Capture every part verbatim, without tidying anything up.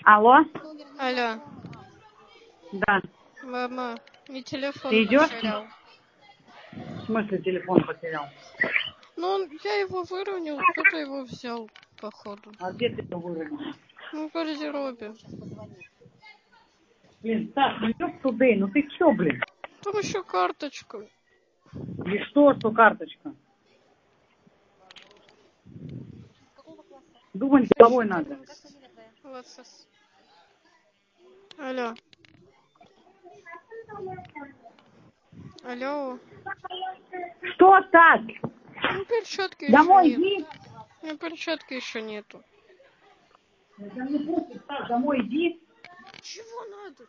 Алло? Алло. Да. Мама, мне телефон Ты идешь? потерял. В смысле телефон потерял? Ну, я его выровнял, кто-то его взял, походу. А где ты его выронил? Ну, в гардеробе. Блин, Стас, ну ёб тудей, ну ты чё, блин? Там еще карточка. И что, что карточка? Думать головой надо. Вот сос. Алло. Алло. Что, Стас? Ну, перчатки еще Домой нет. иди. У меня перчатки еще нету. Да мне просто, Стас, домой иди. Чего надо?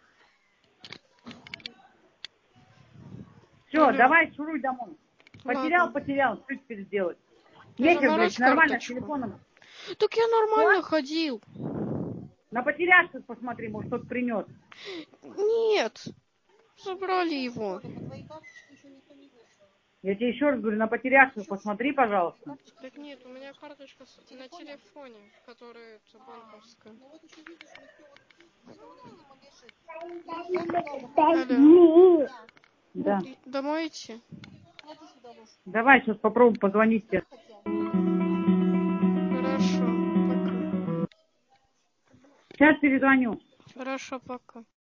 Все, Алло. давай, шуруй домой. Потерял, Ладно. потерял, что теперь делать? Ты Нехер, блядь, заморозь нормально с карточку. телефоном. Так я Что? нормально ходил. На потеряшку посмотри, может, кто-то принес. Нет. Забрали его. Я тебе еще раз говорю, на потеряшку посмотри, пожалуйста. Так нет, у меня карточка с- на телефоне, которая это банковская. Алло. Да. Домой идти? Давай, сейчас попробуем позвонить тебе. Хорошо, пока. Сейчас перезвоню. Хорошо, пока.